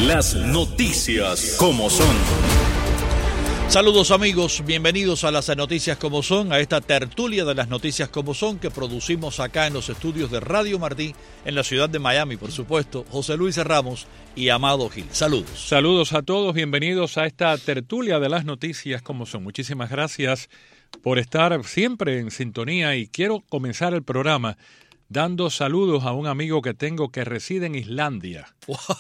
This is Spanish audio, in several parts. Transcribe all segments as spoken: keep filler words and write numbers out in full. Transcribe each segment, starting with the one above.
Las noticias como son. Saludos amigos, bienvenidos a las noticias como son, a esta tertulia de las noticias como son que producimos acá en los estudios de Radio Martí, en la ciudad de Miami, por supuesto, José Luis Ramos y Amado Gil. Saludos. Saludos a todos, bienvenidos a esta tertulia de las noticias como son. Muchísimas gracias por estar siempre en sintonía y quiero comenzar el programa dando saludos a un amigo que tengo que reside en Islandia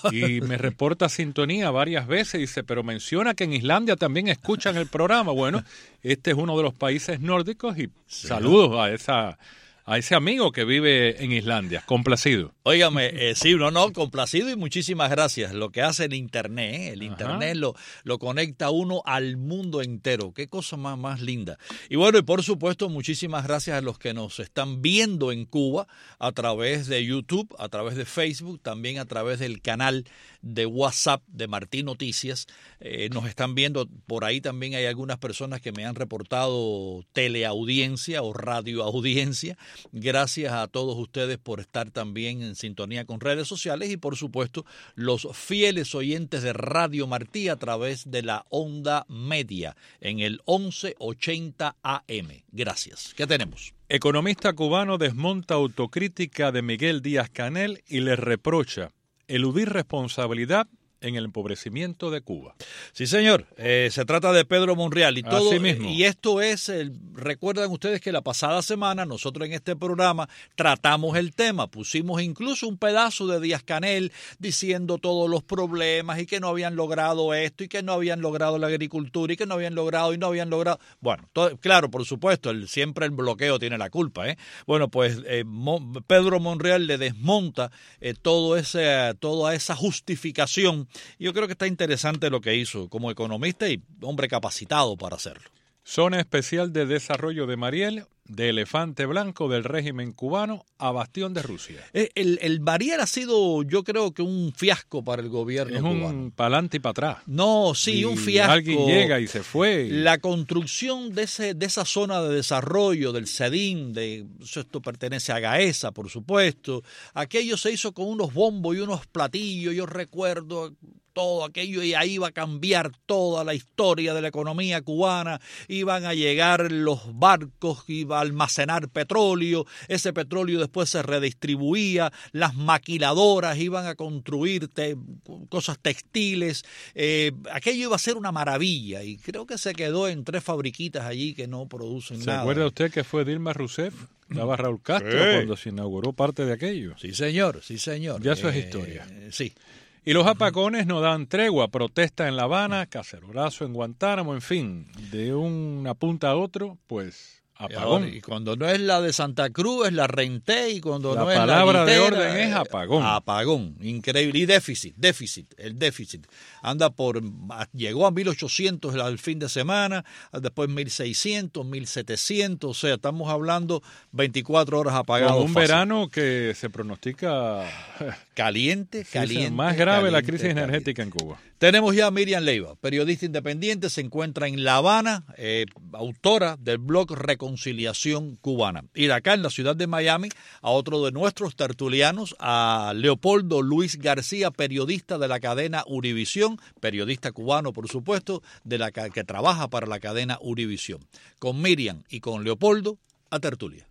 y me reporta sintonía varias veces, dice, pero menciona que en Islandia también escuchan el programa. Bueno, este es uno de los países nórdicos y sí, saludos a esa a ese amigo que vive en Islandia, complacido. Óigame, eh, sí, no, no, complacido y muchísimas gracias. Lo que hace el Internet, ¿eh? el Internet lo, lo conecta a uno al mundo entero. Qué cosa más, más linda. Y bueno, y por supuesto, muchísimas gracias a los que nos están viendo en Cuba a través de YouTube, a través de Facebook, también a través del canal de WhatsApp de Martí Noticias. Eh, nos están viendo, por ahí también hay algunas personas que me han reportado teleaudiencia o radioaudiencia. Gracias a todos ustedes por estar también en sintonía con redes sociales y por supuesto los fieles oyentes de Radio Martí a través de la onda media en el once ochenta A M. Gracias. ¿Qué tenemos? Economista cubano desmonta autocrítica de Miguel Díaz-Canel y le reprocha eludir responsabilidad en el empobrecimiento de Cuba. Sí, señor. Eh, se trata de Pedro Monreal y todo. Así mismo. Y esto es, el, recuerdan ustedes que la pasada semana nosotros en este programa tratamos el tema, pusimos incluso un pedazo de Díaz-Canel diciendo todos los problemas y que no habían logrado esto y que no habían logrado la agricultura y que no habían logrado y no habían logrado. Bueno, todo, claro, por supuesto, el, siempre el bloqueo tiene la culpa, ¿eh? Bueno, pues eh, Mo, Pedro Monreal le desmonta eh, todo ese, toda esa justificación. Yo creo que está interesante lo que hizo como economista y hombre capacitado para hacerlo. Zona especial de desarrollo de Mariel, de elefante blanco del régimen cubano a bastión de Rusia. El, el Mariel ha sido, yo creo que un fiasco para el gobierno es cubano. Un pa'lante y para atrás. No, sí, y un fiasco. Alguien llega y se fue. Y... La construcción de ese de esa zona de desarrollo del CEDIM, de, esto pertenece a Gaesa, por supuesto. Aquello se hizo con unos bombos y unos platillos, yo recuerdo todo aquello, y ahí iba a cambiar toda la historia de la economía cubana, iban a llegar los barcos, iba a almacenar petróleo, ese petróleo después se redistribuía, las maquiladoras iban a construir te, cosas textiles, eh, aquello iba a ser una maravilla, y creo que se quedó en tres fabriquitas allí que no producen ¿Se nada. ¿Se acuerda usted que fue Dilma Rousseff? Estaba Raúl Castro sí. cuando se inauguró parte de aquello. Sí, señor, sí, señor. Ya eso eh, es historia. Sí. Y los apagones no dan tregua, protesta en La Habana, cacerolazo en Guantánamo, en fin, de una punta a otro, pues apagón. Y cuando no es la de Santa Cruz es la Renté y cuando la no es la palabra guitera, de orden es apagón. Apagón, increíble. Y déficit, déficit, el déficit. Anda por, llegó a mil ochocientos al fin de semana, después mil seiscientos, mil setecientos, o sea, estamos hablando veinticuatro horas apagado. Con un fácil. verano que se pronostica caliente, caliente. Sí, más grave caliente, la crisis caliente. energética en Cuba. Tenemos ya a Miriam Leiva, periodista independiente, se encuentra en La Habana, eh, autora del blog Reconciliación Cubana. Y de acá en la ciudad de Miami, a otro de nuestros tertulianos, a Leopoldo Luis García, periodista de la cadena Univisión, periodista cubano, por supuesto, de la que, que trabaja para la cadena Univisión. Con Miriam y con Leopoldo, a tertulia.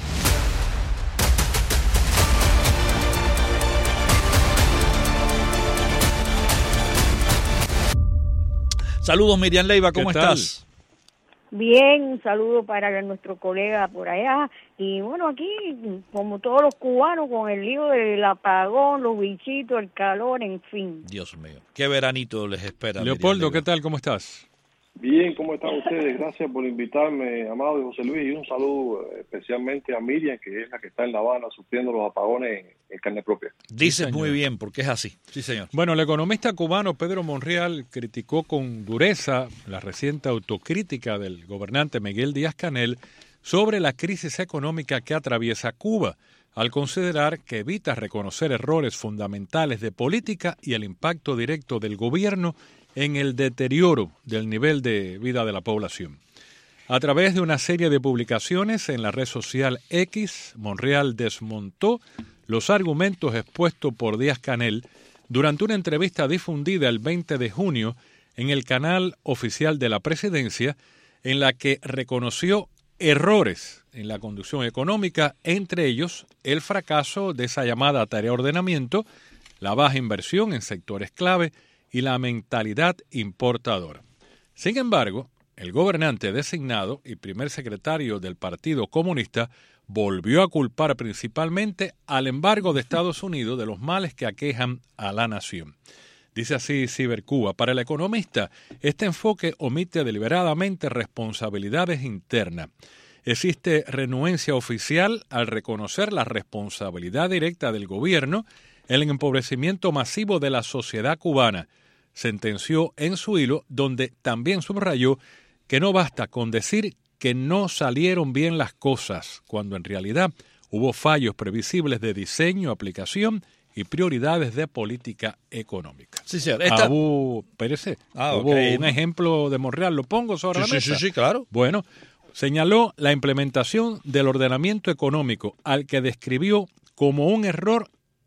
Saludos, Miriam Leiva, ¿cómo estás? Bien, un saludo para nuestro colega por allá. Y bueno, aquí, como todos los cubanos, con el lío del apagón, los bichitos, el calor, en fin. Dios mío, qué veranito les espera. Leopoldo, ¿qué tal? ¿Cómo estás? Bien, ¿cómo están ustedes? Gracias por invitarme, Amado y José Luis, y un saludo especialmente a Miriam, que es la que está en La Habana sufriendo los apagones en carne propia. Dices sí, muy bien, porque es así. Sí, señor. Bueno, el economista cubano Pedro Monreal criticó con dureza la reciente autocrítica del gobernante Miguel Díaz-Canel sobre la crisis económica que atraviesa Cuba, al considerar que evita reconocer errores fundamentales de política y el impacto directo del gobierno en el deterioro del nivel de vida de la población. A través de una serie de publicaciones en la red social X, Monreal desmontó los argumentos expuestos por Díaz-Canel durante una entrevista difundida el veinte de junio en el canal oficial de la presidencia, en la que reconoció errores en la conducción económica, entre ellos el fracaso de esa llamada tarea de ordenamiento, la baja inversión en sectores clave y la mentalidad importadora. Sin embargo, el gobernante designado y primer secretario del Partido Comunista volvió a culpar principalmente al embargo de Estados Unidos de los males que aquejan a la nación. Dice así Cibercuba: para el economista, este enfoque omite deliberadamente responsabilidades internas. Existe renuencia oficial al reconocer la responsabilidad directa del gobierno en el empobrecimiento masivo de la sociedad cubana, sentenció en su hilo, donde también subrayó que no basta con decir que no salieron bien las cosas, cuando en realidad hubo fallos previsibles de diseño, aplicación y prioridades de política económica. Sí, señor. Esta... Abu Pérez, ah, hubo okay. un ejemplo de Monreal, lo pongo sobre sí, la mesa. Sí, sí, sí, claro. Bueno, señaló la implementación del ordenamiento económico, al que describió como un error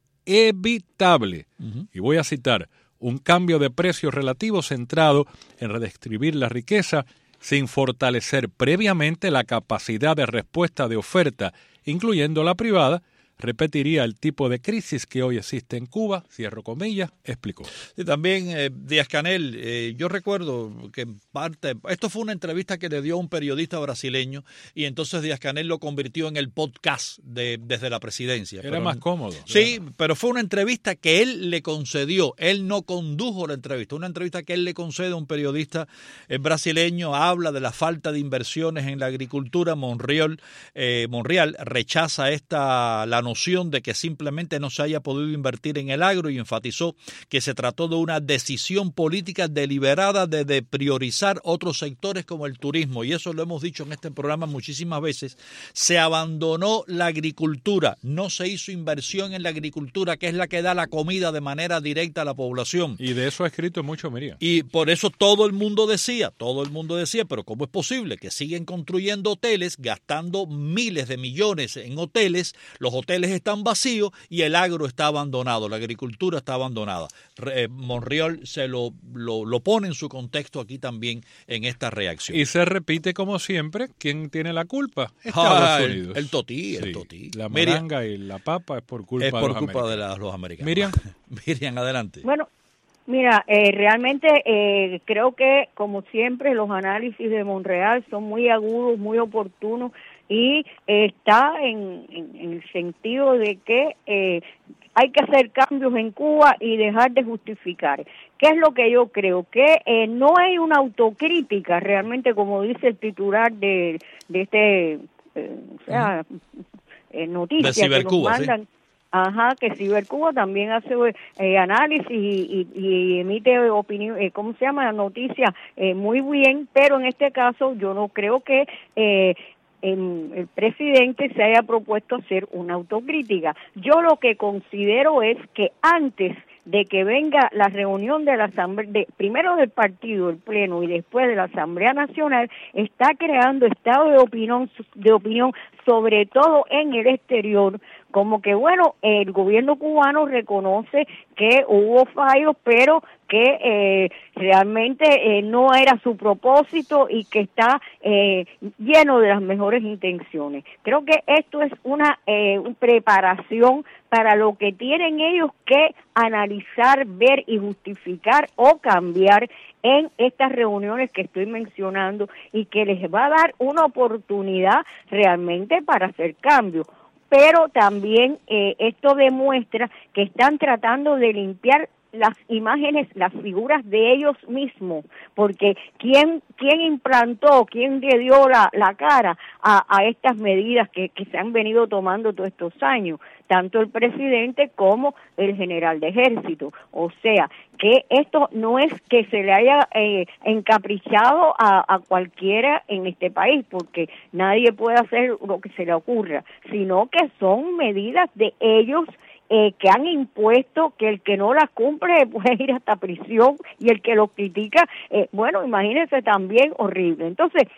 evitable. Uh-huh. Y voy a citar: un cambio de precios relativo centrado en redistribuir la riqueza sin fortalecer previamente la capacidad de respuesta de oferta, incluyendo la privada, repetiría el tipo de crisis que hoy existe en Cuba, cierro comillas, explicó. Sí, también eh, Díaz-Canel, eh, yo recuerdo que en parte, esto fue una entrevista que le dio a un periodista brasileño y entonces Díaz-Canel lo convirtió en el podcast de Desde la Presidencia. Era pero, más cómodo. Sí, claro. Pero fue una entrevista que él le concedió, él no condujo la entrevista, una entrevista que él le concede a un periodista eh, brasileño, habla de la falta de inversiones en la agricultura. Monreal, eh, Monreal rechaza esta la noción de que simplemente no se haya podido invertir en el agro y enfatizó que se trató de una decisión política deliberada de, de priorizar otros sectores como el turismo, y eso lo hemos dicho en este programa muchísimas veces. Se abandonó la agricultura, no se hizo inversión en la agricultura, que es la que da la comida de manera directa a la población. Y de eso ha escrito mucho Miriam. Y por eso todo el mundo decía, todo el mundo decía, pero ¿cómo es posible que siguen construyendo hoteles, gastando miles de millones en hoteles, los hoteles están vacíos y el agro está abandonado, la agricultura está abandonada? Eh, Monreal se lo, lo, lo pone en su contexto aquí también en esta reacción. Y se repite como siempre, ¿quién tiene la culpa? Estados ah, Unidos. El, el totí, sí, el totí. La Miriam, malanga y la papa es por culpa, es por de, los culpa de la, los americanos. Miriam. Miriam, adelante. Bueno, mira, eh, realmente eh, creo que, como siempre, los análisis de Monreal son muy agudos, muy oportunos, y eh, está en, en, en el sentido de que eh, hay que hacer cambios en Cuba y dejar de justificar. ¿Qué es lo que yo creo? Que eh, no hay una autocrítica realmente, como dice el titular de, de este, eh, o sea, eh, noticia que nos mandan. ¿Sí? Ajá, que Cibercuba también hace eh, análisis y, y, y emite opinión, eh, ¿cómo se llama? Noticias eh, muy bien, pero en este caso yo no creo que eh, el, el presidente se haya propuesto hacer una autocrítica. Yo lo que considero es que antes de que venga la reunión de la asamblea, de, primero del partido, el pleno, y después de la Asamblea Nacional, está creando estado de opinión, de opinión, sobre todo en el exterior, como que, bueno, el gobierno cubano reconoce que hubo fallos, pero que eh, realmente eh, no era su propósito y que está eh, lleno de las mejores intenciones. Creo que esto es una eh, preparación para lo que tienen ellos que analizar, ver y justificar o cambiar en estas reuniones que estoy mencionando, y que les va a dar una oportunidad realmente para hacer cambios. Pero también eh, esto demuestra que están tratando de limpiar las imágenes, las figuras de ellos mismos, porque ¿quién, quién implantó, quién le dio la, la cara a, a estas medidas que, que se han venido tomando todos estos años? Tanto el presidente como el general de ejército. O sea, que esto no es que se le haya eh, encaprichado a, a cualquiera en este país, porque nadie puede hacer lo que se le ocurra, sino que son medidas de ellos eh, que han impuesto, que el que no las cumple puede ir hasta prisión, y el que los critica, eh, bueno, imagínense, también horrible. Entonces,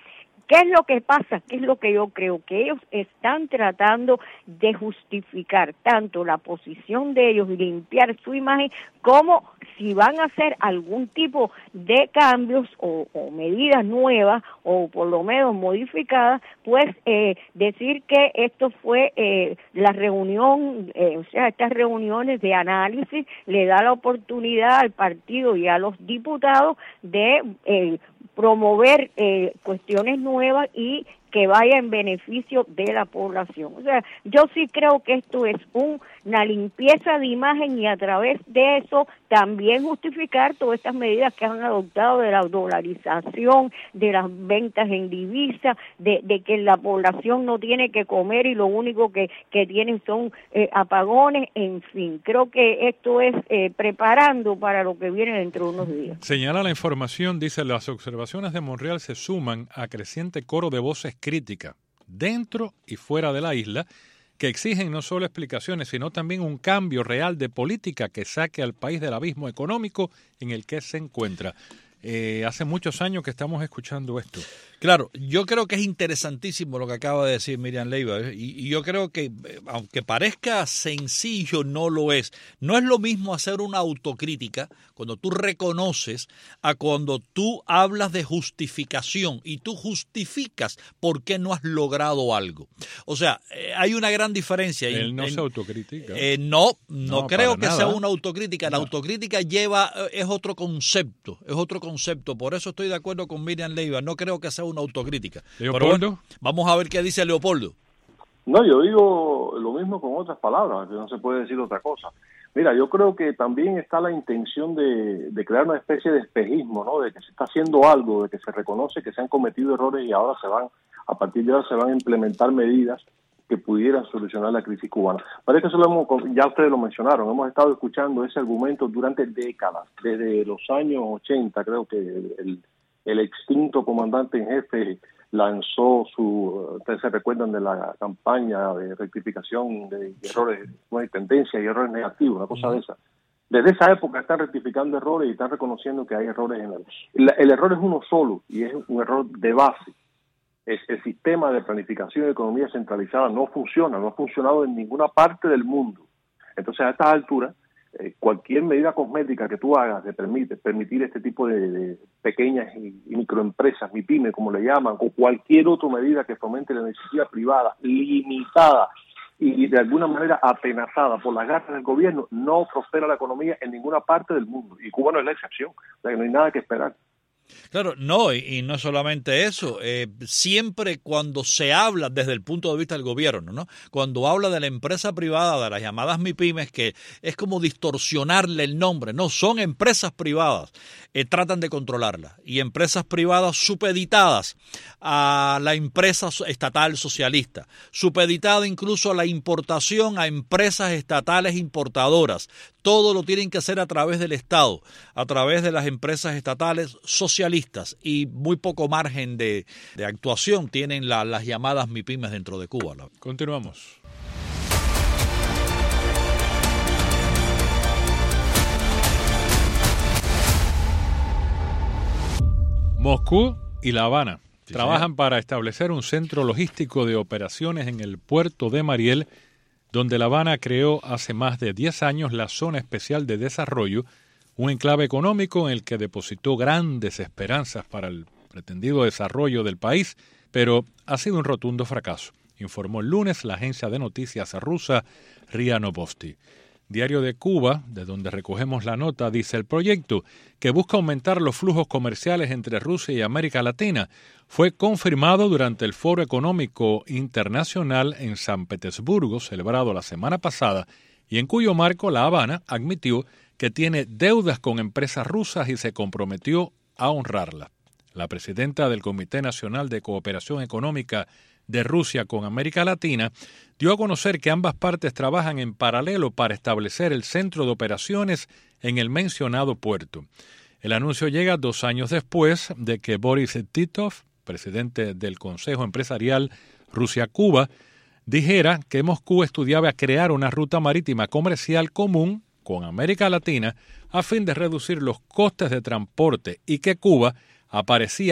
¿Qué es lo que pasa? ¿Qué es lo que yo creo? Que ellos están tratando de justificar tanto la posición de ellos y limpiar su imagen, como si van a hacer algún tipo de cambios o, o medidas nuevas, o por lo menos modificadas, pues eh, decir que esto fue eh, la reunión, eh, o sea, estas reuniones de análisis le da la oportunidad al partido y a los diputados de eh, promover eh, cuestiones nuevas y que vaya en beneficio de la población. O sea, yo sí creo que esto es un, una limpieza de imagen, y a través de eso también justificar todas estas medidas que han adoptado de la dolarización, de las ventas en divisa, de, de que la población no tiene que comer y lo único que, que tienen son eh, apagones, en fin. Creo que esto es eh, preparando para lo que viene dentro de unos días. Señala la información, dice, las observaciones de Montreal se suman a creciente coro de voces críticas dentro y fuera de la isla, que exigen no solo explicaciones, sino también un cambio real de política que saque al país del abismo económico en el que se encuentra. Eh, hace muchos años que estamos escuchando esto. Claro, yo creo que es interesantísimo lo que acaba de decir Miriam Leiva, ¿eh? y, y yo creo que, aunque parezca sencillo, no lo es. No es lo mismo hacer una autocrítica cuando tú reconoces a cuando tú hablas de justificación y tú justificas por qué no has logrado algo. O sea, eh, hay una gran diferencia. Él en, no en, se autocritica. Eh, no, no, no creo que nada. sea una autocrítica. La no. autocrítica lleva, es otro concepto, es otro concepto. Por eso estoy de acuerdo con Miriam Leiva. No creo que sea una autocrítica. Leopoldo. Bueno, vamos a ver qué dice Leopoldo. No, yo digo lo mismo con otras palabras, que no se puede decir otra cosa. Mira, yo creo que también está la intención de, de crear una especie de espejismo, ¿no? De que se está haciendo algo, de que se reconoce que se han cometido errores y ahora se van, a partir de ahora se van a implementar medidas que pudieran solucionar la crisis cubana. Parece que eso lo hemos, ya ustedes lo mencionaron, hemos estado escuchando ese argumento durante décadas, desde los años ochenta, creo que el, el extinto comandante en jefe lanzó su, ustedes se recuerdan de la campaña de rectificación de errores, bueno, tendencia y errores negativos, una cosa de esa. Desde esa época están rectificando errores y están reconociendo que hay errores en el... El, el error es uno solo y es un error de base. Es, el sistema de planificación y economía centralizada no funciona, no ha funcionado en ninguna parte del mundo. Entonces, a estas alturas, eh, cualquier medida cosmética que tú hagas de permite, permitir este tipo de, de pequeñas y, y microempresas, MIPYME, como le llaman, o cualquier otra medida que fomente la iniciativa privada, limitada y de alguna manera atenazada por las garras del gobierno, no prospera la economía en ninguna parte del mundo. Y Cuba no es la excepción, o sea que no hay nada que esperar. Claro, no, y, y no solamente eso, eh, siempre cuando se habla desde el punto de vista del gobierno, ¿no? Cuando habla de la empresa privada, de las llamadas MIPYMES, que es como distorsionarle el nombre, no, son empresas privadas, eh, tratan de controlarlas, y empresas privadas supeditadas a la empresa estatal socialista, supeditada incluso a la importación a empresas estatales importadoras. Todo lo tienen que hacer a través del Estado, a través de las empresas estatales socialistas, y muy poco margen de, de actuación tienen la, las llamadas MIPYMES dentro de Cuba. Continuamos. Moscú y La Habana sí, trabajan sí. para establecer un centro logístico de operaciones en el puerto de Mariel, donde La Habana creó hace más de diez años la Zona Especial de Desarrollo, un enclave económico en el que depositó grandes esperanzas para el pretendido desarrollo del país, pero ha sido un rotundo fracaso, informó el lunes la agencia de noticias rusa RIA Novosti. Diario de Cuba, de donde recogemos la nota, dice: el proyecto, que busca aumentar los flujos comerciales entre Rusia y América Latina, fue confirmado durante el Foro Económico Internacional en San Petersburgo, celebrado la semana pasada, y en cuyo marco La Habana admitió que tiene deudas con empresas rusas y se comprometió a honrarlas. La presidenta del Comité Nacional de Cooperación Económica de Rusia con América Latina dio a conocer que ambas partes trabajan en paralelo para establecer el centro de operaciones en el mencionado puerto. El anuncio llega dos años después de que Boris Titov, presidente del Consejo Empresarial Rusia-Cuba, dijera que Moscú estudiaba crear una ruta marítima comercial común con América Latina a fin de reducir los costes de transporte y que Cuba aparecía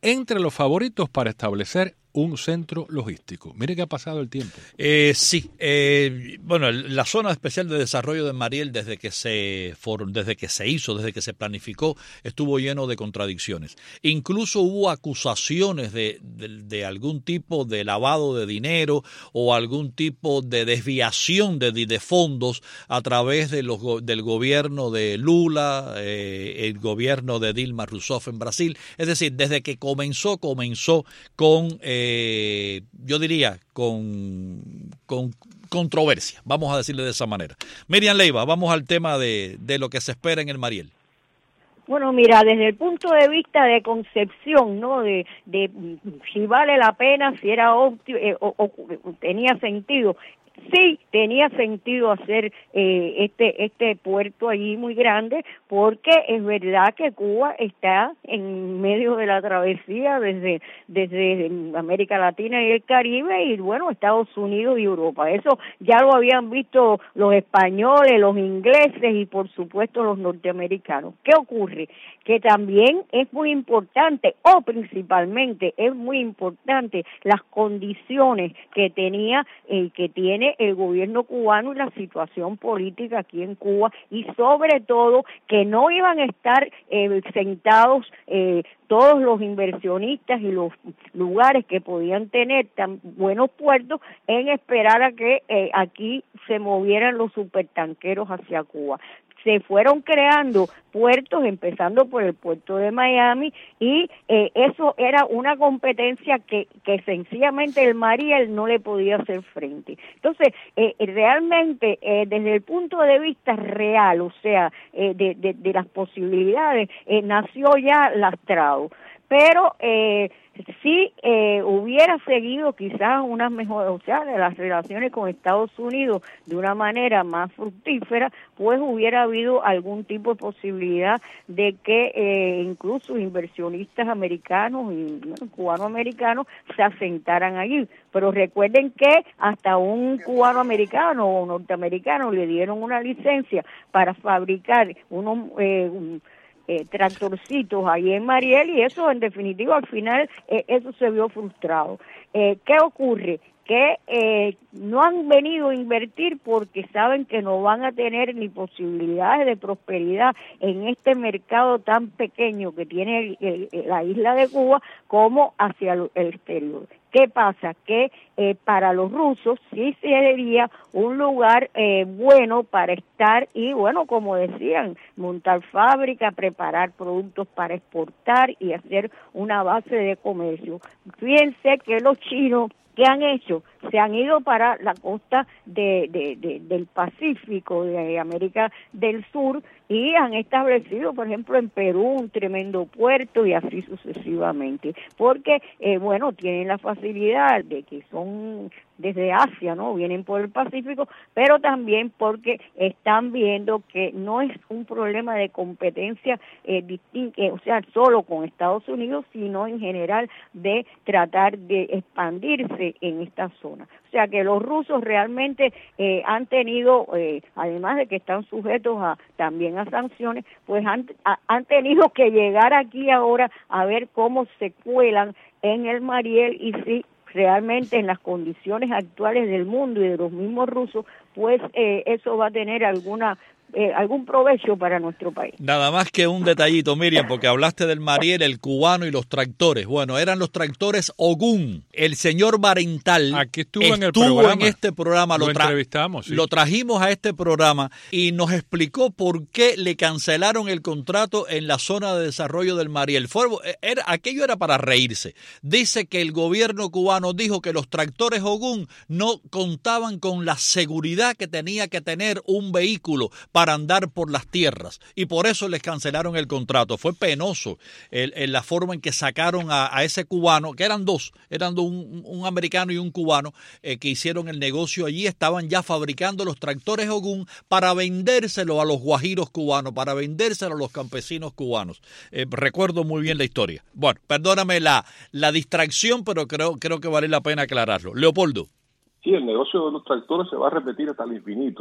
entre los favoritos para establecer un centro logístico. Mire que ha pasado el tiempo. Eh, sí, eh, bueno, la Zona Especial de Desarrollo de Mariel desde que se for, desde que se hizo, desde que se planificó, estuvo lleno de contradicciones. Incluso hubo acusaciones de, de, de algún tipo de lavado de dinero o algún tipo de desviación de, de fondos a través de los, del gobierno de Lula, eh, el gobierno de Dilma Rousseff en Brasil. Es decir, desde que comenzó, comenzó con... Eh, Eh, yo diría con, con controversia, vamos a decirle de esa manera. Miriam Leiva, vamos al tema de, de lo que se espera en el Mariel. Bueno, mira, desde el punto de vista de concepción, ¿no? De, de si vale la pena, si era óptimo, eh, o, o tenía sentido. Sí, tenía sentido hacer eh, este este puerto allí muy grande, porque es verdad que Cuba está en medio de la travesía desde desde América Latina y el Caribe y bueno, Estados Unidos y Europa. Eso ya lo habían visto los españoles, los ingleses y por supuesto los norteamericanos. ¿Qué ocurre? Que también es muy importante, o principalmente es muy importante, las condiciones que tenía y eh, que tiene el gobierno cubano y la situación política aquí en Cuba, y sobre todo que no iban a estar eh, sentados eh, todos los inversionistas y los lugares que podían tener tan buenos puertos en esperar a que eh, aquí se movieran los supertanqueros hacia Cuba. Se fueron creando puertos, empezando por el puerto de Miami, y eh, eso era una competencia que, que sencillamente el Mariel no le podía hacer frente. Entonces, eh, realmente, eh, desde el punto de vista real, o sea, eh, de, de, de las posibilidades, eh, nació ya lastrado. Pero eh, si eh, hubiera seguido quizás una mejor, o sea, de las relaciones con Estados Unidos de una manera más fructífera, pues hubiera habido algún tipo de posibilidad de que eh, incluso inversionistas americanos y bueno, cubano-americanos se asentaran allí. Pero recuerden que hasta un cubano-americano o norteamericano le dieron una licencia para fabricar unos... Eh, un, Eh, tractorcitos ahí en Mariel, y eso en definitiva al final eh, eso se vio frustrado. Eh, ¿qué ocurre? Que eh, no han venido a invertir porque saben que no van a tener ni posibilidades de prosperidad en este mercado tan pequeño que tiene el, el, la isla de Cuba como hacia el, el exterior. ¿Qué pasa? Que eh, para los rusos sí sería un lugar eh, bueno para estar y, bueno, como decían, montar fábrica, preparar productos para exportar y hacer una base de comercio. Fíjense que los chinos, ¿qué han hecho? Se han ido para la costa de, de, de, del Pacífico, de América del Sur, y han establecido, por ejemplo, en Perú un tremendo puerto y así sucesivamente, porque, eh, bueno, tienen la facilidad de que son desde Asia, ¿no? Vienen por el Pacífico, pero también porque están viendo que no es un problema de competencia eh, distinta, eh, o sea, solo con Estados Unidos, sino en general de tratar de expandirse en esta zona. O sea que los rusos realmente eh, han tenido, eh, además de que están sujetos a también a sanciones, pues han, a, han tenido que llegar aquí ahora a ver cómo se cuelan en el Mariel y si realmente en las condiciones actuales del mundo y de los mismos rusos, pues eh, eso va a tener alguna eh, algún provecho para nuestro país. Nada más que un detallito, Miriam, porque hablaste del Mariel, el cubano y los tractores. Bueno, eran los tractores Ogún. El señor Barental Aquí estuvo, estuvo en, el programa. en este programa. Lo, lo tra- entrevistamos. Sí. Lo trajimos a este programa y nos explicó por qué le cancelaron el contrato en la zona de desarrollo del Mariel. Fue, era, aquello era para reírse. Dice que el gobierno cubano dijo que los tractores Ogún no contaban con la seguridad que tenía que tener un vehículo para andar por las tierras y por eso les cancelaron el contrato. Fue penoso el, el, la forma en que sacaron a, a ese cubano, que eran dos, eran un, un americano y un cubano eh, que hicieron el negocio allí, estaban ya fabricando los tractores Ogún para vendérselo a los guajiros cubanos, para vendérselo a los campesinos cubanos. Eh, recuerdo muy bien la historia. Bueno, perdóname la, la distracción, pero creo, creo que vale la pena aclararlo. Leopoldo. Sí, el negocio de los tractores se va a repetir hasta el infinito.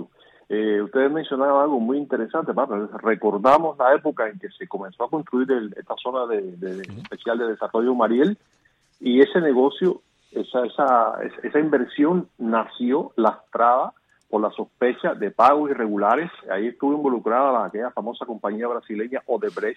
Eh, ustedes mencionaban algo muy interesante, Pablo. Recordamos la época en que se comenzó a construir el, esta zona de, de, de especial de desarrollo Mariel, y ese negocio, esa, esa, esa inversión nació lastrada por la sospecha de pagos irregulares. Ahí estuvo involucrada la, aquella famosa compañía brasileña Odebrecht,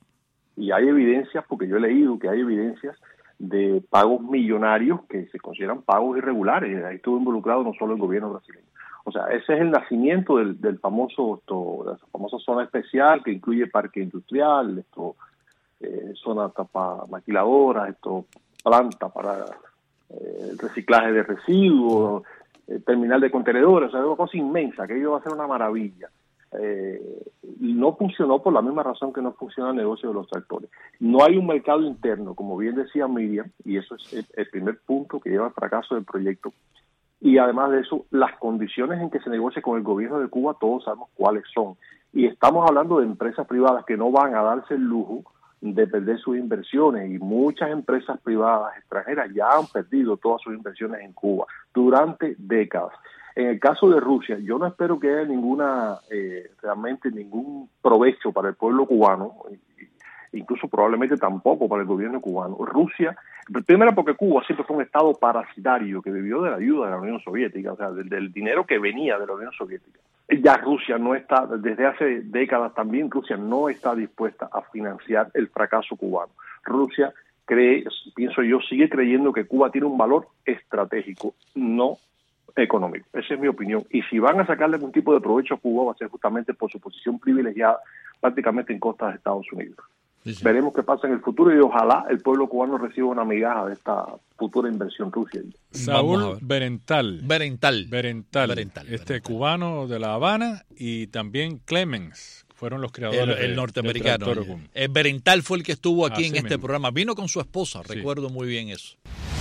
y hay evidencias, porque yo he leído que hay evidencias de pagos millonarios que se consideran pagos irregulares. Ahí estuvo involucrado no solo el gobierno brasileño. O sea, ese es el nacimiento del, del famoso, esto, de esa famosa zona especial que incluye parque industrial, esto, eh, zona para maquiladoras, esto, planta para eh, el reciclaje de residuos, eh, terminal de contenedores, o sea, es una cosa inmensa, que ello va a ser una maravilla. Eh, y no funcionó por la misma razón que no funciona el negocio de los tractores. No hay un mercado interno, como bien decía Miriam, y eso es el, el primer punto que lleva al fracaso del proyecto. Y además de eso, las condiciones en que se negocia con el gobierno de Cuba, todos sabemos cuáles son. Y estamos hablando de empresas privadas que no van a darse el lujo de perder sus inversiones, y muchas empresas privadas extranjeras ya han perdido todas sus inversiones en Cuba durante décadas. En el caso de Rusia, yo no espero que haya ninguna, eh, realmente ningún provecho para el pueblo cubano, incluso probablemente tampoco para el gobierno cubano. Rusia, primero porque Cuba siempre fue un estado parasitario que vivió de la ayuda de la Unión Soviética, o sea, del, del dinero que venía de la Unión Soviética. Ya Rusia no está, desde hace décadas también, Rusia no está dispuesta a financiar el fracaso cubano. Rusia cree, pienso yo, sigue creyendo que Cuba tiene un valor estratégico, no económico. Esa es mi opinión. Y si van a sacarle algún tipo de provecho a Cuba, va a ser justamente por su posición privilegiada prácticamente en costas de Estados Unidos. Sí, sí. Veremos qué pasa en el futuro, y ojalá el pueblo cubano reciba una migaja de esta futura inversión rusa. Saúl Berental. Berental. Berental. Berental. Este Berental. Cubano de La Habana, y también Clemens fueron los creadores. El, el de, norteamericano. De el Berental fue el que estuvo aquí Así en este mismo. programa. Vino con su esposa, Sí. recuerdo muy bien eso.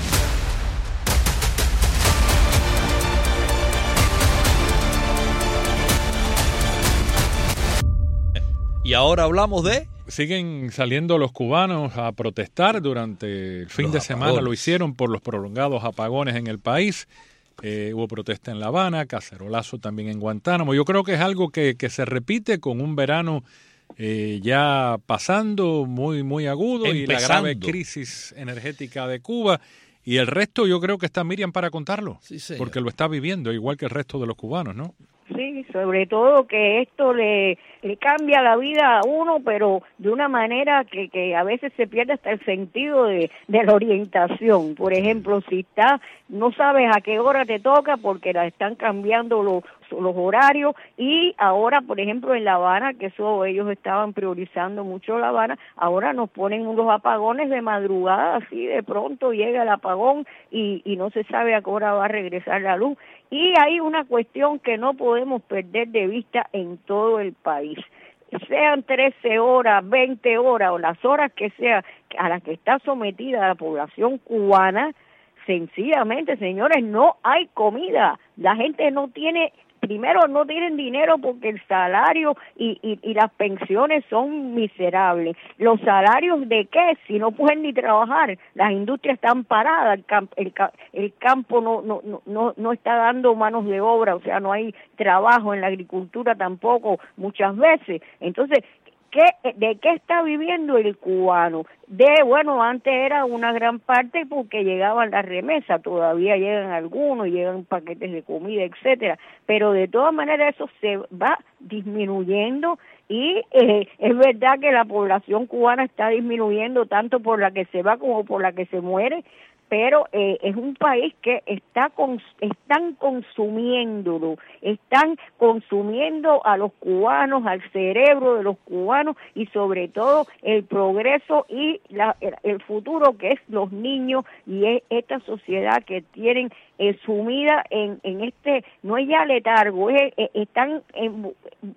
Y ahora hablamos de... Siguen saliendo los cubanos a protestar durante el fin Los de semana. apagones. Lo hicieron por los prolongados apagones en el país. Eh, hubo protesta en La Habana, cacerolazo también en Guantánamo. Yo creo que es algo que, que se repite con un verano eh, ya pasando, muy, muy agudo, y la Empezando. grave crisis energética de Cuba. Y el resto yo creo que está Miriam para contarlo, Sí, señor. porque lo está viviendo, igual que el resto de los cubanos, ¿no? Sí, sobre todo que esto le, le cambia la vida a uno, pero de una manera que, que a veces se pierde hasta el sentido de, de la orientación. Por ejemplo, si estás, no sabes a qué hora te toca porque la están cambiando los, los horarios, y ahora, por ejemplo, en La Habana, que eso ellos estaban priorizando mucho La Habana, ahora nos ponen unos apagones de madrugada, así de pronto llega el apagón y, y no se sabe a qué hora va a regresar la luz. Y hay una cuestión que no podemos perder de vista en todo el país. Sean trece horas, veinte horas o las horas que sea a las que está sometida la población cubana, sencillamente, señores, no hay comida. La gente no tiene... Primero, no tienen dinero porque el salario y, y, y las pensiones son miserables. ¿Los salarios de qué? Si no pueden ni trabajar, las industrias están paradas, el, camp, el, el campo no, no, no, no está dando manos de obra, o sea, no hay trabajo en la agricultura tampoco muchas veces. Entonces, ¿qué, ¿de qué está viviendo el cubano? De, bueno, antes era una gran parte porque llegaban las remesas, todavía llegan algunos, llegan paquetes de comida, etcétera, pero de todas maneras eso se va disminuyendo, y eh, es verdad que la población cubana está disminuyendo tanto por la que se va como por la que se muere, pero eh, es un país que está con, están consumiéndolo, están consumiendo a los cubanos, al cerebro de los cubanos, y sobre todo el progreso y la, el, el futuro, que es los niños, y es esta sociedad que tienen eh, sumida en, en este, no es ya letargo, es, eh, están en,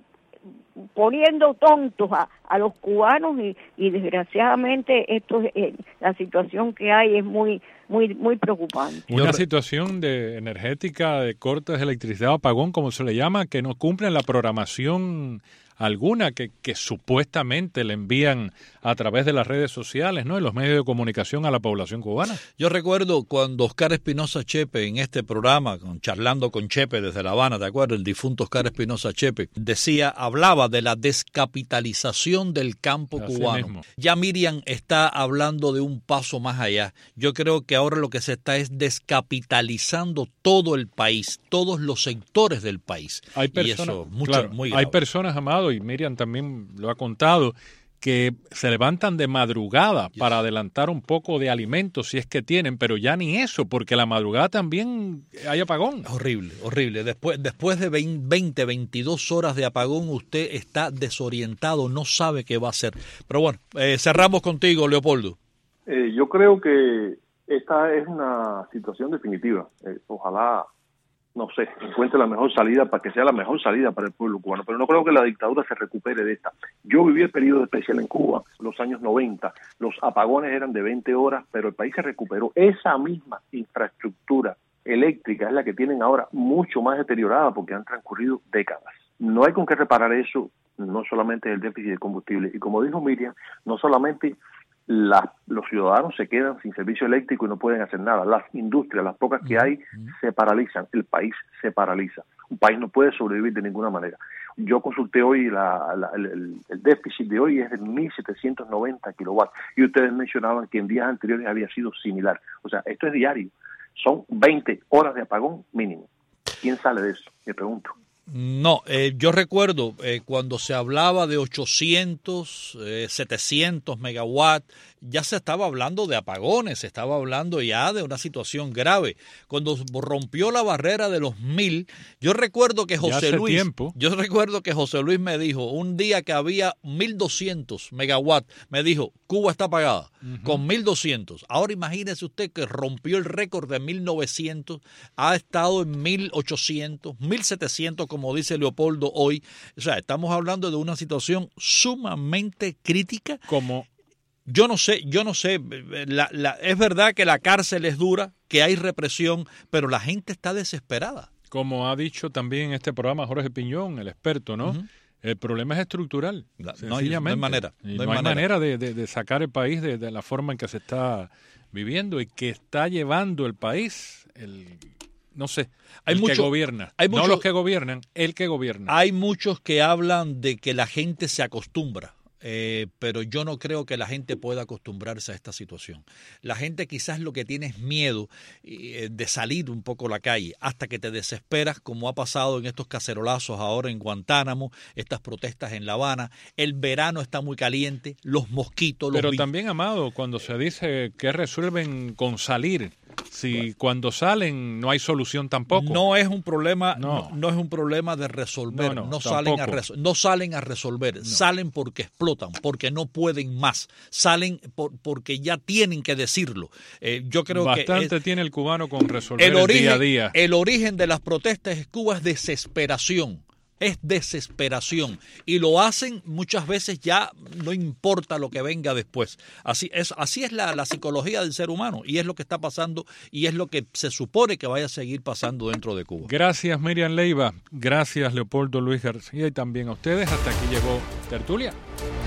poniendo tontos a, a los cubanos, y, y desgraciadamente esto eh, la situación que hay es muy muy muy preocupante. Una situación de energética, de cortes de electricidad, apagón, como se le llama, que no cumplen la programación alguna que, que supuestamente le envían a través de las redes sociales, ¿no?, y los medios de comunicación a la población cubana. Yo recuerdo cuando Oscar Espinosa Chepe en este programa, con, charlando con Chepe desde La Habana, ¿te acuerdas? El difunto Oscar Espinosa Chepe decía, hablaba de la descapitalización del campo Así cubano. mismo. Ya Miriam está hablando de un paso más allá. Yo creo que ahora lo que se está es descapitalizando todo el país, todos los sectores del país. Hay personas, y eso mucho, claro, muy grave. Hay personas, Amado, y Miriam también lo ha contado, que se levantan de madrugada yes. para adelantar un poco de alimentos si es que tienen, pero ya ni eso, porque la madrugada también hay apagón. Horrible, horrible. Después, después de veinte, veintidós horas de apagón, usted está desorientado, no sabe qué va a hacer. Pero bueno, eh, cerramos contigo, Leopoldo. Eh, yo creo que esta es una situación definitiva. Eh, ojalá, no sé, encuentre la mejor salida para que sea la mejor salida para el pueblo cubano, pero no creo que la dictadura se recupere de esta. Yo viví el periodo especial en Cuba, los años noventa, los apagones eran de veinte horas, pero el país se recuperó. Esa misma infraestructura eléctrica es la que tienen ahora mucho más deteriorada porque han transcurrido décadas. No hay con qué reparar eso, no solamente el déficit de combustible. Y como dijo Miriam, no solamente La, los ciudadanos se quedan sin servicio eléctrico y no pueden hacer nada. Las industrias, las pocas que hay, se paralizan. El país se paraliza. Un país no puede sobrevivir de ninguna manera. Yo consulté hoy, la, la, el, el déficit de hoy es de mil setecientos noventa kilowatts y ustedes mencionaban que en días anteriores había sido similar. O sea, esto es diario. Son veinte horas de apagón mínimo. ¿Quién sale de eso? Me pregunto. No, eh, yo recuerdo eh, cuando se hablaba de ochocientos, eh, setecientos megawatts, ya se estaba hablando de apagones, se estaba hablando ya de una situación grave. Cuando rompió la barrera de los mil, yo recuerdo que José Luis, tiempo. yo recuerdo que José Luis me dijo, un día que había mil doscientos megawatts, me dijo, Cuba está apagada, uh-huh. con mil doscientos. Ahora imagínese usted que rompió el récord de mil novecientos, ha estado en mil ochocientos, mil setecientos, como dice Leopoldo hoy. O sea, estamos hablando de una situación sumamente crítica. Como Yo no sé, yo no sé, la, la, es verdad que la cárcel es dura, que hay represión, pero la gente está desesperada. Como ha dicho también en este programa Jorge Piñón, el experto, ¿no? Uh-huh. El problema es estructural, no, sencillamente. No hay manera. No hay, no hay manera, manera de, de, de sacar el país de, de la forma en que se está viviendo y que está llevando el país, el, no sé, hay el mucho, que gobierna. Hay no mucho, los que gobiernan, el que gobierna. Hay muchos que hablan de que la gente se acostumbra. Eh, pero yo no creo que la gente pueda acostumbrarse a esta situación. La gente quizás lo que tiene es miedo eh, de salir un poco a la calle hasta que te desesperas, como ha pasado en estos cacerolazos ahora en Guantánamo, estas protestas en La Habana. El verano está muy caliente, los mosquitos... Los pero vi- también, Amado, cuando se dice que resuelven con salir, si bueno. cuando salen no hay solución tampoco. No es un problema, no, no, no es un problema de resolver, no, no, no, salen a, res- no salen a resolver, no. salen porque explotan, porque no pueden más, salen por, porque ya tienen que decirlo. Eh, yo creo Bastante que Bastante tiene el cubano con resolver el, origen, el día a día. El origen de las protestas en Cuba es desesperación. Es desesperación y lo hacen muchas veces ya no importa lo que venga después. Así es, así es la, la psicología del ser humano y es lo que está pasando y es lo que se supone que vaya a seguir pasando dentro de Cuba. Gracias, Miriam Leiva. Gracias, Leopoldo Luis García, y también a ustedes. Hasta aquí llegó Tertulia.